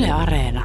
Yle Areena.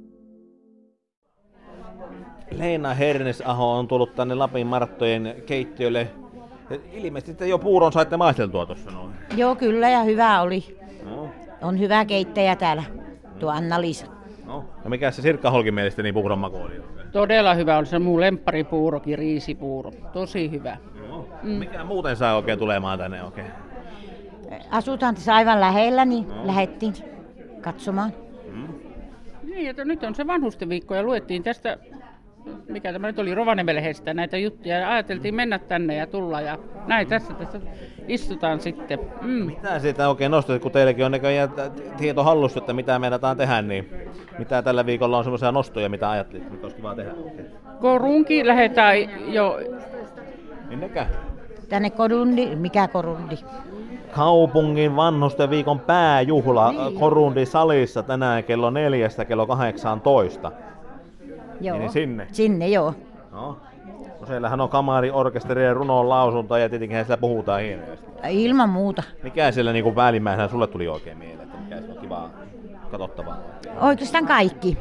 Leena Hernesaho on tullut tänne Lapin Marttojen keittiölle. Ilmeisesti te jo puuron saitte maisteltua tuossa noin. Joo, kyllä ja hyvä oli. No. On hyvä keittäjä täällä, tuo Anna-Liisa. No. Ja mikä se Sirkka Holkin mielestä niin puuron maku oli? Todella hyvä on se mun lempparipuurokin, riisipuuro. Tosi hyvä. No. Mikä muuten sai oikein tulemaan tänne oikein? Asutaan tässä aivan lähellä, niin lähdettiin katsomaan. Niin, että nyt on se vanhustenviikko ja luettiin tästä, mikä tämä nyt oli, Rovaniemelehdestä näitä juttuja ja ajateltiin mennä tänne ja tulla ja näin tässä istutaan sitten. Mitä siitä oikein nostat, kun teilläkin on näköjään tieto hallussa, että mitä meinataan tehdä, niin mitä tällä viikolla on semmoisia nostoja, mitä ajattelit, mitä olisi kiva tehdä? Korunki lähdetään jo. Minnekä? Tänne Korundi, mikä Korundi? Kaupungin vanhusten viikon pääjuhla Korundi salissa tänään kello 4 kello 18. Joo. Niin sinne? Sinne, joo. No. No siellähän on kamari, orkesteri ja runon lausunto ja tietenkin siellä puhutaan hienoisesti. Ilman muuta. Mikä siellä niin päällimmäisenä sulle tuli oikein mieleen, että mikä se on kivaa katsottavaa? Oikeastaan kaikki.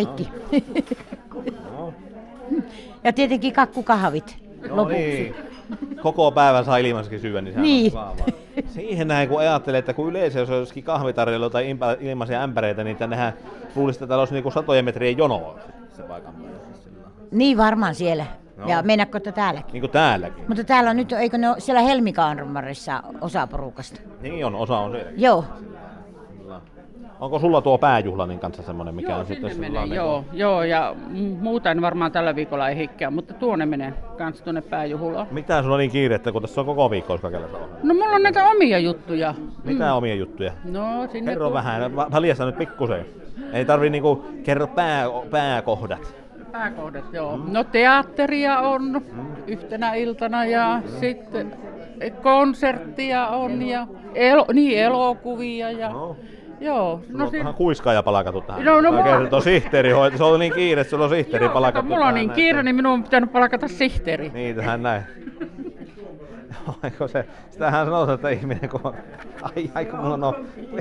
No. Ja tietenkin kakkukahvit lopuksi. Niin. Koko päivän saa ilmaiskin syödä, niin sehän Niin. on kivaa. Siihen näin kun ajattelee, että kun yleensä jos olisikin kahvitarjolla tai ilmaisia ämpäreitä, niin tännehän luulisi, että täällä olisi niin satojen metrien jono se paikan päällä. Niin varmaan siellä. No. Ja mennäkö täälläkin? Niin kuin täälläkin. Mutta täällä on nyt, eikö ne ole siellä Helmikaanmarissa osa porukasta? Niin on, osa on siellä. Joo. Onko sulla tuo pääjuhla niin kanssa semmoinen, mikä Joo, on sitten sinne sulla menee, joo, ja muuta en varmaan tällä viikolla ei hikkää, mutta tuonne menee kans tuonne pääjuhlaan. Mitä sulla on niin kiirettä, kun tässä on koko viikko kaikenlaista ohjelmaa? No mulla on näitä omia juttuja. Mitä omia juttuja? No sinne Kerro vähän, valjasta nyt pikkusen. Ei tarvii niinku kerro pääkohdat. Pääkohdat, joo. No teatteria on yhtenä iltana ja sitten konserttia on ja elokuvia ja joo. No ihan kuiskaaja palkattu tähän. No, kertoo sihteerihoito. Se on niin kiire, sulla on sihteeri palkattu. Mulla on niin kiire, niin minun on pitänyt palkata sihteeri. Niin, tähän näin. Oiko se, sitähän sanotaan, että ihminen kun kun mulla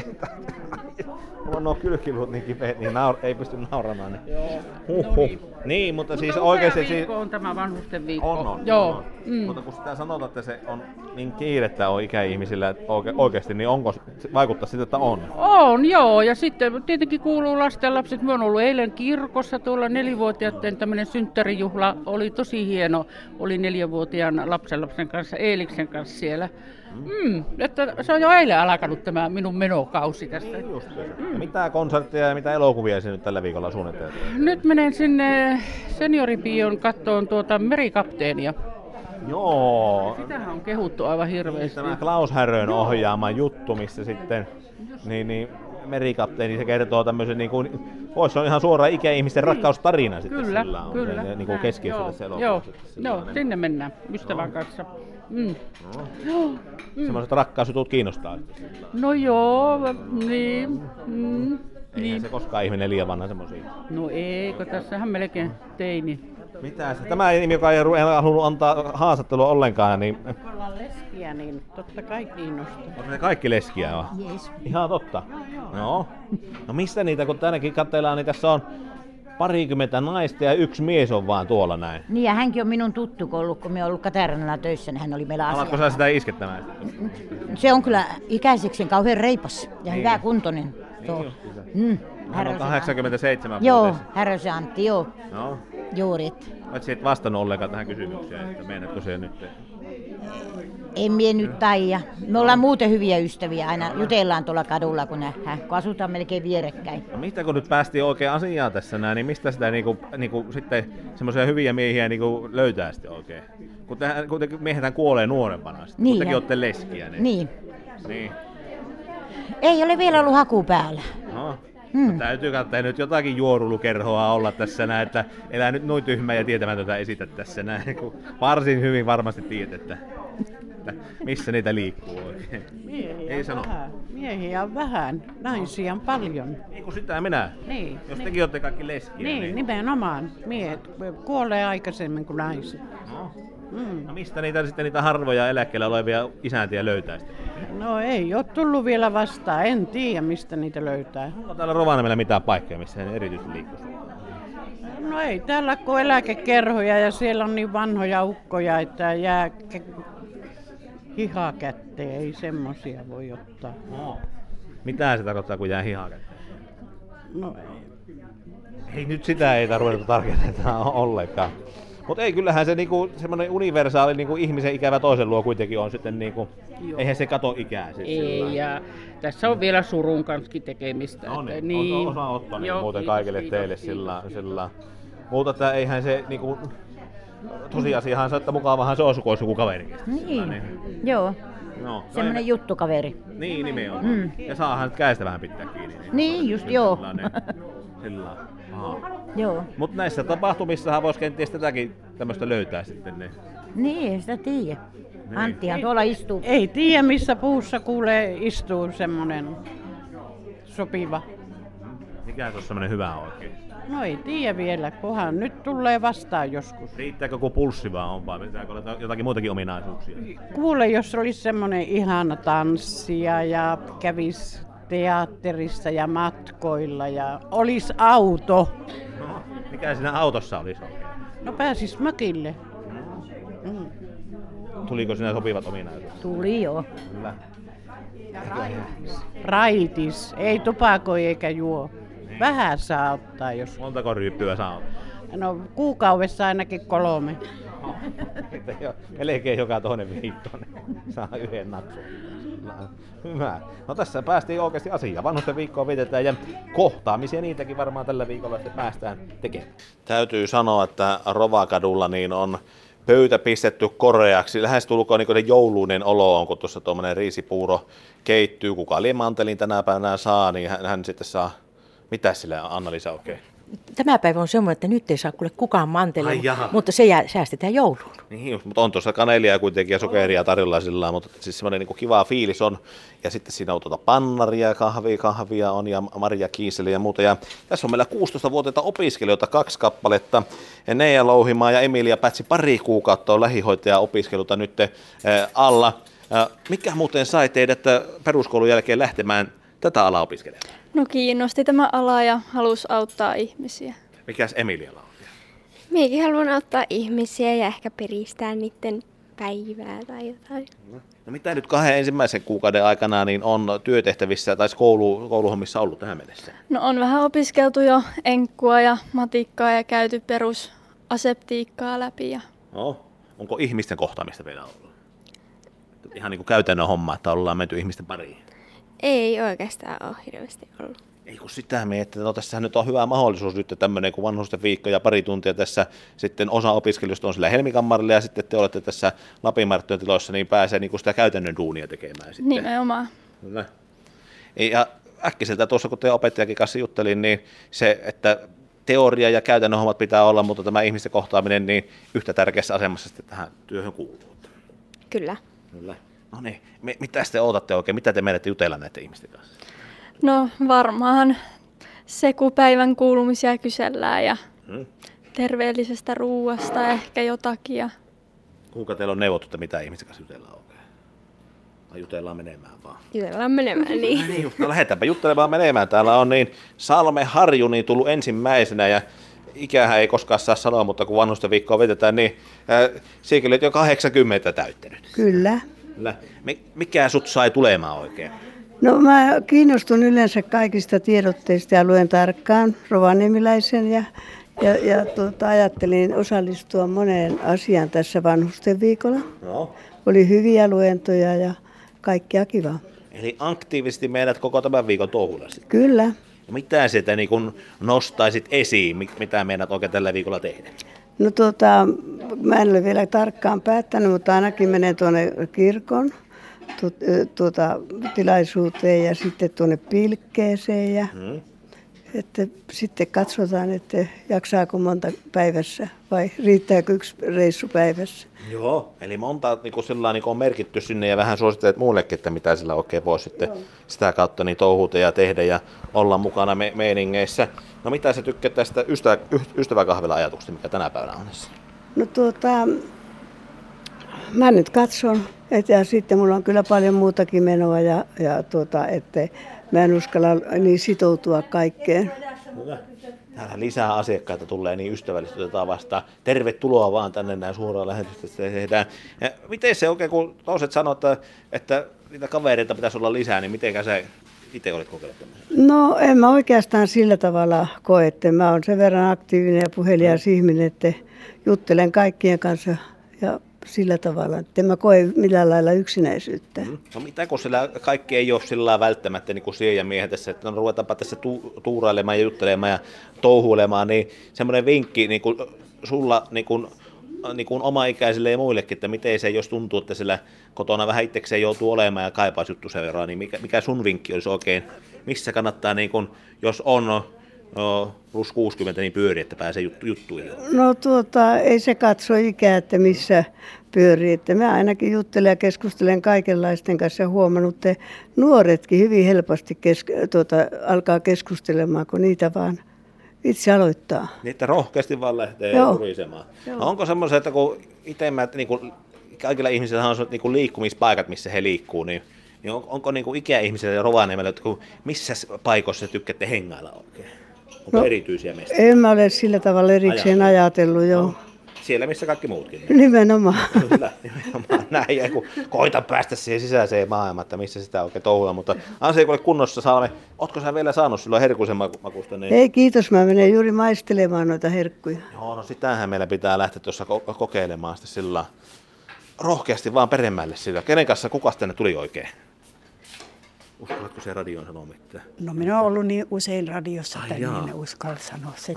on kylkiluut niin kipeät, niin ei pysty nauramaan. Niin. Niin, mutta siis oikeesti siis on tämä vanhusten viikko. On. Joo. Mutta kun sitä sanotaan, että se on niin kiirettä on ikäihmisillä oikeasti, niin vaikuttaa siltä, että on? On, joo. Ja sitten tietenkin kuuluu lastenlapset. Mä oon ollut eilen kirkossa tuolla 4-vuotiaiden tämmöinen synttärijuhla. Oli tosi hieno. Oli 4-vuotiaan lapsenlapsen kanssa, Eeliksen kanssa siellä. Että se on jo eilen alkanut tämä minun menokausi tästä. Ja mitä konsertteja ja mitä elokuvia sinä nyt tällä viikolla suunnittelet? Nyt menen sinne senioripion kattoon tuota Merikapteenia. Joo. Sitähän on kehuttu aivan hirveästi. Tämä Klaus Härön ohjaama juttu, missä sitten niin Merikapteeni, se kertoo tämmöisen niin kuin, se on ihan suoraan ikäihmisten rakkaustarina sitten sillä on. Kyllä. Niin kuin keskiössä tässä elokuvassa. Joo, sinne mennään ystävän kanssa. Semmoiset rakkausjutut kiinnostaa. No joo, niin. Eihän se koskaan ihminen liian vanha semmoisia. No eikö, tässähän melkein teini. Mitä se? Tämä ihminen, joka ei halunnut antaa haastattelua ollenkaan, niin... Ollaan leskiä, niin totta kai kiinnostaa. Onko ne kaikki leskiä vai? Jees. Ihan totta? Joo. No mistä niitä, kun tännekin katsellaan, niin tässä on 20 naista ja 1 mies on vaan tuolla näin. Niin ja hänkin on minun tuttu, kun me on ollut Katarинalla töissä, niin hän oli meillä Alatko asiakkaana. sä sitä iskettämään? Se on kyllä ikäiseksi kauhean reipas ja hyvä kuntoinen. Hän on 87 Joo, vuotias. Härösen Antti, joo. Joo. Juuri. Olet et vastannut ollenkaan tähän kysymykseen, että meinaatko se nyt? En mie nyt taida. Me ollaan muuten hyviä ystäviä, aina jutellaan tuolla kadulla, kun nähdään, kun asutaan melkein vierekkäin. No mistä kun nyt päästiin oikein asiaan tässä näin, niin mistä sitä niinku sitten semmoisia hyviä miehiä niinku löytää sitten oikein? Kun kuitenkin miehethän kuolee nuorempana sitten, Niin, kun tekin ja- olette leskiä. Niin. Niin. Ei ole vielä ollut haku päällä. No. No, täytyy katsoa nyt jotakin juorulukerhoa olla tässä näin, että elää nyt noin tyhmää ja tietämätöntä esitä tässä näin, kun varsin hyvin varmasti tiedät, että missä niitä liikkuu oikein. Ei sano. Miehiä on vähän, naisia on paljon. Ei kun sitä minä. Niin, Jos tekin olette kaikki leskiä. niin nimenomaan. Miehet kuolee aikaisemmin kuin naiset. No. No mistä niitä sitten niitä harvoja eläkkeellä olevia isäntiä löytää sitten? No ei ole tullut vielä vastaan, en tiedä mistä niitä löytää. Onko täällä Rovaniemellä mitään paikkoja, missä he erityisesti liikkuisi? No ei täällä ole eläkekerhoja ja siellä on niin vanhoja ukkoja, että jää hiha kätteen, ei semmosia voi ottaa. No. Mitä se tarkoittaa, kun jää hihaa käteen? No Ei nyt sitä ei tarvitse tarkentaa ollenkaan. Mutta ei, kyllähän se niinku, semmoinen universaali niinku, ihmisen ikävä toisen luo kuitenkin on sitten, niinku, eihän se kato ikää. Siis Ei, ja tässä on vielä surun kanssakin tekemistä. no että niin, osa ottaa niin muuten kiitos, kaikille kiitos, teille kiitos. sillä. Mutta että eihän se niinku, tosiasiahan se, että mukavahan se on, kun olisi joku kaverikin. Niin, joo. No, Semmoinen juttukaveri. Niin, nimenomaan. Ja saahan nyt käestä vähän pitää kiinni. Niin, just joo. Sillä. Joo. Mutta näissä tapahtumissahan voisi kenties tätäkin tämmöistä löytää sitten. Niin, ei sitä tiedä. Anttihan tuolla istuu. ei tiedä missä puussa kuulee istuu semmonen sopiva. Mikä se on semmoinen hyvä oikein? No ei tiedä vielä, kunhan nyt tulee vastaan joskus. Riittääkö kun pulssi vaan on vai pitääkö olla jotakin muitakin ominaisuuksia? Kuule, jos olisi semmoinen ihana tanssia ja kävisi teatterissa ja matkoilla ja olisi auto. No, mikä siinä autossa olisi oikein? No pääsis mökille. Tuliko siinä sopivat ominaisuudet? Tuli joo. Kyllä. Raitis, ei tupakoi eikä juo. Vähän saa ottaa jos. Montako ryyppyä saa olla? No kuukaudessa ainakin 3. Melkein joka toinen viikko niin saa yhden natsun. Hyvä. No tässä päästiin oikeasti asiaan. Vanhusten viikkoa vietetään ja kohtaamisia niitäkin varmaan tällä viikolla sitten päästään tekemään. Täytyy sanoa, että Rovakadulla niin on pöytä pistetty koreaksi. Lähestulkoon niin jouluinen olo on, kun tuossa tuommoinen riisipuuro keittyy. Kuka liemantelin tänä päivänä saa, niin hän sitten saa. Mitä sillä Anna-Liisa oikein? Tämä päivä on semmoinen, että nyt ei saa kuule kukaan mantelua, Ai jaha. mutta se säästetään jouluun. Niin, mutta on tuossa kanelia kuitenkin ja sokeria tarjolla sillä, mutta siis semmoinen niin kiva fiilis on. Ja sitten siinä on pannaria, kahvia on ja Maria Kiiseli ja muuta. Ja tässä on meillä 16-vuotiaita opiskelijoita, 2 kappaletta. Neija Louhimaa ja Emilia Pätsi pari kuukautta on lähihoitaja-opiskeluta nyt alla. Mikä muuten sai teidät peruskoulun jälkeen lähtemään tätä alaa opiskelemaan? No kiinnosti tämä ala ja halusi auttaa ihmisiä. Mikäs Emilialla on? Minäkin haluan auttaa ihmisiä ja ehkä piristää niiden päivää tai jotain. No mitä nyt 2 ensimmäisen kuukauden aikana niin on työtehtävissä tai kouluhommissa ollut tähän mennessä? No on vähän opiskeltu jo enkkua ja matikkaa ja käyty perusaseptiikkaa läpi. Ja... No, onko ihmisten kohtaamista vielä ollut? Ihan niin kuin käytännön homma, että ollaan menty ihmisten pariin. Ei oikeastaan ole hirveästi ollut. Ei kun sitä että no tässähän nyt on hyvä mahdollisuus nyt tämmöinen kuin vanhusten viikko ja pari tuntia tässä sitten osa opiskelijoista on sillä Helmikammarilla ja sitten te olette tässä Lapinmarttojen tiloissa, niin pääsee niin kuin sitä käytännön duunia tekemään sitten. Nimenomaan. Kyllä. Ja äkkiseltä tuossa kun te opettajakin kanssa juttelin, niin se, että teoria ja käytännön hommat pitää olla, mutta tämä ihmisten kohtaaminen niin yhtä tärkeässä asemassa sitten tähän työhön kuuluu. Kyllä. Kyllä. No niin, mitä te odotatte oikein? Mitä te menette jutella näiden ihmisten kanssa? No varmaan se, kun päivän kuulumisia kysellään ja terveellisestä ruuasta ehkä jotakin. Ja... Kuinka teillä on neuvottu, että mitä ihmisten kanssa jutellaan oikein? Vai jutellaan menemään vaan? Jutellaan menemään, niin. No lähdetäänpä juttelemaan menemään. Täällä on niin Salme Harju niin tullut ensimmäisenä ja ikähän ei koskaan saa sanoa, mutta kun vanhusten viikkoa vietetään, niin siellä olet jo 80 täyttänyt. Kyllä. Kyllä. Mikä sut sai tulemaan oikein? No mä kiinnostun yleensä kaikista tiedotteista ja luen tarkkaan rovaniemiläisen ja ajattelin osallistua moneen asiaan tässä vanhusten viikolla. No. Oli hyviä luentoja ja kaikkea kivaa. Eli aktiivisesti meidät koko tämän viikon touhulla sitten. Kyllä. Ja mitä sieltä niin kun nostaisit esiin, mitä meidät oikein tällä viikolla tehdä? No mä en ole vielä tarkkaan päättänyt, mutta ainakin menen tuonne kirkon tilaisuuteen ja sitten tuonne pilkkeeseen ja että sitten katsotaan, että jaksaako monta päivässä vai riittääkö 1 reissu päivässä. Joo, eli monta niin on merkitty sinne ja vähän suosittelet muullekin, että mitä sillä oikein voi sitten sitä kautta niin touhuta ja tehdä ja olla mukana meiningeissä. No mitä sä tykkäät tästä ystäväkahvila ajatuksesta, mikä tänä päivänä on? No mä nyt katson, ja sitten mulla on kyllä paljon muutakin menoa, että mä en uskalla niin sitoutua kaikkeen. Hyvä. Täällä lisää asiakkaita tulee, niin ystävällisesti otetaan vastaan. Tervetuloa vaan tänne näin suoraan lähetystä tehdään. Ja miten se oikein, kun toiset sanoo, että niitä kavereita pitäisi olla lisää, niin mitenkä sä itse olet kokeillut tämmöisen? No en mä oikeastaan sillä tavalla koe, että mä oon sen verran aktiivinen ja puhelias ihminen, että juttelen kaikkien kanssa ja sillä tavalla, että en mä koe millään lailla yksinäisyyttä. No mitä, kun sillä kaikki ei ole sillä välttämättä niin kuin siihen ja miehen tässä, että no ruvetaanpa tässä tuurailemaan ja juttelemaan ja touhuilemaan, niin semmoinen vinkki niin kuin sulla niin kuin oma-ikäisille ja muillekin, että miten se, jos tuntuu, että sillä kotona vähän itsekseen joutuu olemaan ja kaipaisi juttu sen verran, niin mikä sun vinkki olisi oikein, missä kannattaa, niin kuin, jos on plus 60, niin pyöri, että pääsee juttuihin? No ei se katso ikää, että missä pyörii. Että mä ainakin juttelen ja keskustelen kaikenlaisten kanssa ja huomannut, että nuoretkin hyvin helposti alkaa keskustelemaan, kun niitä vaan itse aloittaa. Niitä rohkeasti vaan lähtee urisemaan. No onko semmoisia, että kun itse niin kaikilla ihmisillä on niin liikkumispaikat, missä he liikkuu, niin onko niin ikäihmisillä ja Rovaniemellä, että missä paikoissa tykkäätte hengailla oikein? Onko erityisiä mestareita? En mä ole sillä tavalla erikseen ajatellut, joo. No, siellä missä kaikki muutkin. Nimenomaan. Kyllä, nimenomaan näin. Ja kun koita päästä siihen sisäiseen maailmaan, että missä sitä oikein touhulla. Mutta Ansi, kun olet kunnossa, Salme, ootko sä vielä saanut silloin herkuisen makusta? Niin... Ei kiitos, mä menen juuri maistelemaan noita herkkuja. Joo, no sitähän meillä pitää lähteä tuossa kokeilemaan sitten sillä rohkeasti vaan peremmälle sillä. Kenen kanssa kukas tänne tuli oikein? Uskallatko se radioon sanoa mitään? No minä olen ollut niin usein radiossa, että en uskalla sanoa sitä.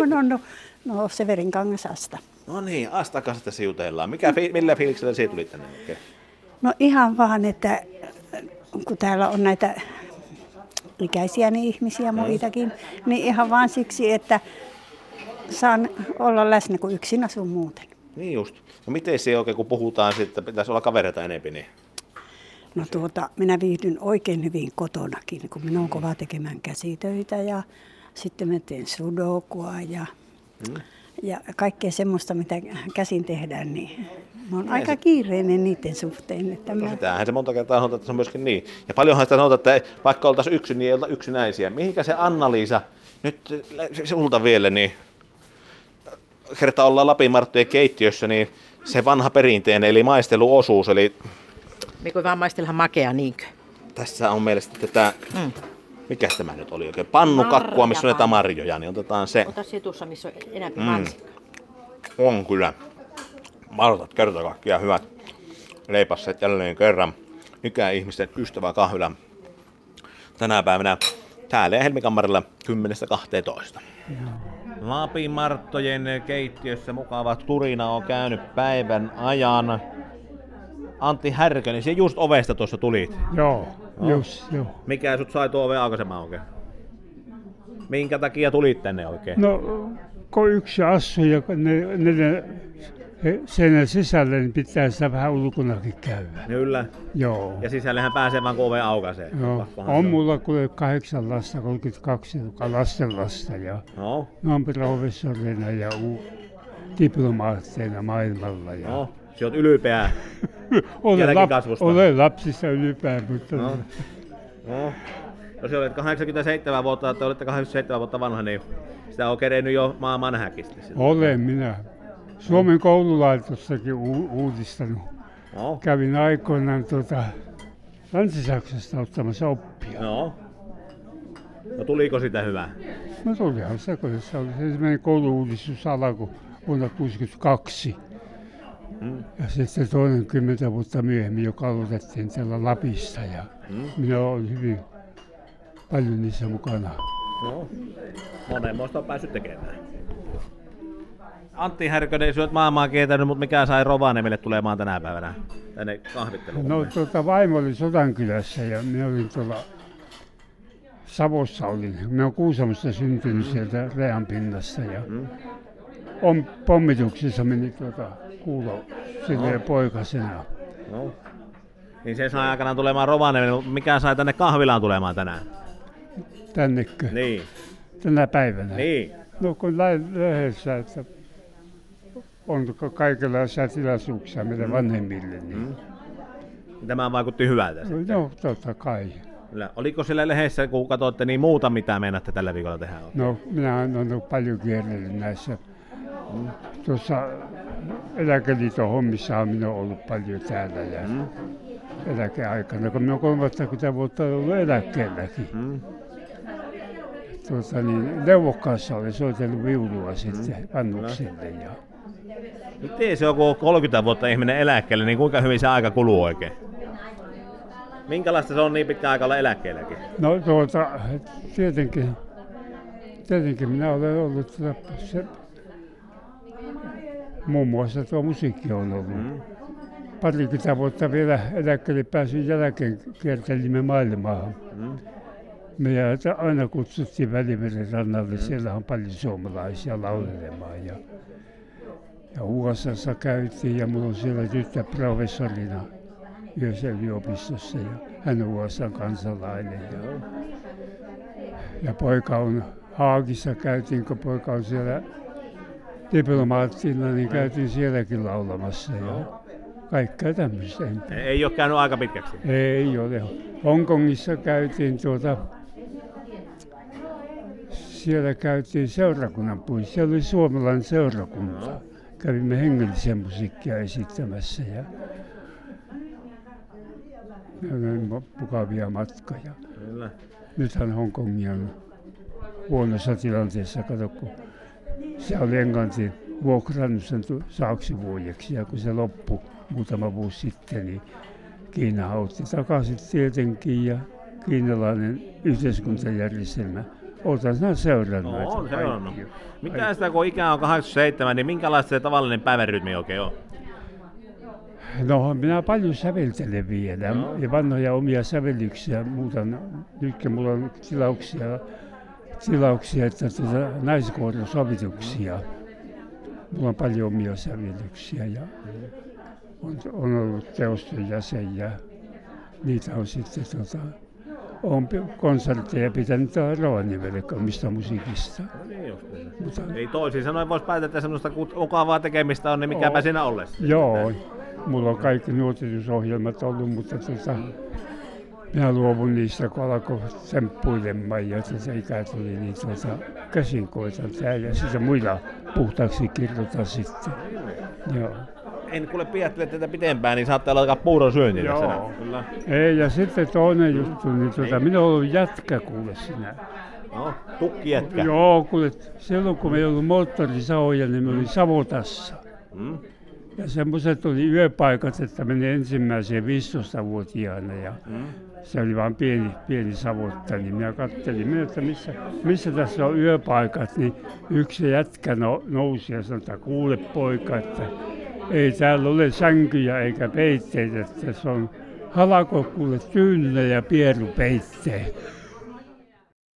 No Severin Kangasasta. No niin, Astan kanssa tässä jutellaan. Millä fiiliksellä siitä tuli tänne oikein? No ihan vaan, että kun täällä on näitä ikäisiä niin ihmisiä muitakin, niin ihan vaan siksi, että saan olla läsnä, kun yksin asun muuten. Niin just. No miten se oikein, kun puhutaan siitä, että pitäisi olla kavereita enemmän, niin... No minä viihdyn oikein hyvin kotonakin, kun minä olen kova tekemään käsitöitä ja sitten mä teen sudokua ja kaikkea semmoista, mitä käsin tehdään, niin mä oon aika kiireinen niiden suhteen. Että no sitähän se monta kertaa sanotaan, että se on myöskin niin. Ja paljonhan sitä sanotaan, että vaikka oltaisiin yksin, niin ei olta yksinäisiä. Mihinkä se Anna-Liisa, nyt sulta vielä, niin kertaa ollaan Lapin Marttujen keittiössä, niin se vanha perinteinen, eli maisteluosuus, eli... Me kun vaan maistellaan makea, niinkö? Tässä on mielestäni tätä, mikäs tämä nyt oli oikein, pannukakkua, missä on näitä marjoja, niin otetaan se. Ota se tuossa, missä on enemmän mansikkaa. On kyllä. Maltat kerta kaikkiaan hyvät leipasseet jälleen kerran. Ikäihmisten ystävä kahvila tänä päivänä täällä ja Helmikammarilla 10-12. Lapin Marttojen keittiössä mukava turina on käynyt päivän ajan. Antti Härkönen, se just ovesta tuossa tulit. Joo. Mikä sut sai tuo oven aukaisemaan oikein? Minkä takia tulit tänne oikein? No, kun yksi asuu ja sen sisällä, niin pitää sitä vähän ulkonakin käydä. Kyllä. Joo. Ja sisällehän pääsee vaan, kun oven aukaisee. Joo. On mulla kuule 8 lasta, 32 lastenlasta ja ne on professorina ja diplomaatteina maailmalla. Ja... No, sä oot ylpeä. Olen lapsista ylpeä, mutta... No, jos olet 87 vuotta, te olette 87 vuotta vanha, niin sitä on kerennyt jo maailman häkistä. Olen minä. Suomen koululaitossakin uudistanut. Kävin aikoinaan Länsi-Saksasta ottamassa oppia. No tuliko sitä hyvää? No tulihan se, kun se oli ensimmäinen koulu-uudistus alkoi vuonna 1962. Ja sitten toinen 10 vuotta myöhemmin, joka aloitettiin täällä Lapissa ja minä olen hyvin paljon niissä mukana. No, monenmoista on päässyt tekemään. Antti Härkönen, syöt maailmaa kiertänyt, mutta mikä sai Rovaniemelle tulemaan tänä päivänä tänne kahvitteluun? No vaimo oli Sodankylässä ja minä olin tuolla Savossa olin. Minä olen Kuusamosta syntynyt sieltä Reanpinnassa ja on pommituksessa meni kuulo silleen poikasena. No. Niin se sai aikanaan tulemaan Rovaniemelle, mutta mikä sai tänne kahvilaan tulemaan tänään? Tännekö? Niin. Tänä päivänä? Niin. No kun lähdössä, että on kaikenlaisia tilaisuuksia meidän vanhemmille. Niin. Tämä vaikutti hyvältä. No, totta kai. Kyllä. Oliko siellä lehdessä, kun katsoitte, niin muuta, mitä meinaatte tällä viikolla tehdä? No, minä olen paljon kierrellyt näissä. Tuossa Eläkeliiton hommissa minä olen ollut paljon täällä ja eläkeaikana, kun minä olen 30 vuotta ollut eläkkeelläkin. Neuvokkaassa olen soitellut viulua sitten vanhuksille. Ja... Miten se on, kun 30 vuotta ihminen eläkkeelle, niin kuinka hyvin se aika kuluu oikein? Minkälaista se on niin pitkä aika olla eläkkeelläkin? No tietenkin minä olen ollut muun muassa tuo musiikki on ollut. Parikymmentä vuotta vielä eläkkeelle pääsyn jälkeen kiertelimme maailmaa. Meidät aina kutsuttiin Välimeren rannalle, siellä on paljon suomalaisia laulelemaan. Ja USAssa käytiin ja minulla on siellä tyttö professorina yhdessä yliopistossa ja hän on USAn kansalainen. Ja poika on Haagissa, käytiin kun poika on siellä diplomaattina, niin käytiin sielläkin laulamassa ja kaikkea tämmöistä. Ei ole käynyt aika pitkäksi? Ei ole. Hongkongissa käytiin siellä käytiin seurakunnan puissa. Siellä oli suomalainen seurakunta. Kävimme hengellisiä musiikkia esittämässä ja mukavia matkoja. Kyllä. Nythän Hongkong on huonossa tilanteessa, kato kun se oli Englanti vuokrannut sen saaksivuodeksi ja kun se loppui muutama vuosi sitten, niin Kiina otti takaisin tietenkin ja kiinalainen yhteiskuntajärjestelmä. Olethan sinä seurannut. No, on seurannut. Mitä sitä, kun ikää on 87, niin minkälaista se tavallinen päivärytmi oikein on? No, minä paljon säveltelen vielä ja vanhoja omia sävellyksiä. Nytkin mulla on tilauksia että naiskoorosovituksia. Mulla on paljon omia sävellyksiä ja on ollut teoston jäsen ja niitä on sitten olen konsertteja pitänyt Rovaniemelle omista musiikista. Ei toisin sanoen voisi päätellä, että semmoista mukavaa tekemistä on, niin mikäpä siinä ollessa. Joo, mulla on kaikki nuotisohjelmat ollut, mutta minä luovun niistä, kun alkoi temppuilemaan ja se ikä tuli, niin käsin koitan täällä ja sitten muilla puhtaaksi kirjoitan sitten. Joo. En kuule pidättele tätä pitempään, niin saatte alkaa puuron syönti tässä. Joo. Ei, ja sitten toinen juttu, niin minä olen ollut jätkä kuule sinä. No, tukkijätkä. Joo, kuule, silloin kun me ei ollut moottorisahoja, niin me oli Savotassa. Ja semmoiset oli yöpaikat, että meni ensimmäiseen 15-vuotiaana ja se oli vain pieni Savotta, niin minä katselin, että missä tässä on yöpaikat, niin yksi jätkä nousi ja sanoi, että kuule poika, että ei täällä ole sänkyjä eikä peitteitä, että se on halko kuule tyynynä ja pieru peittee.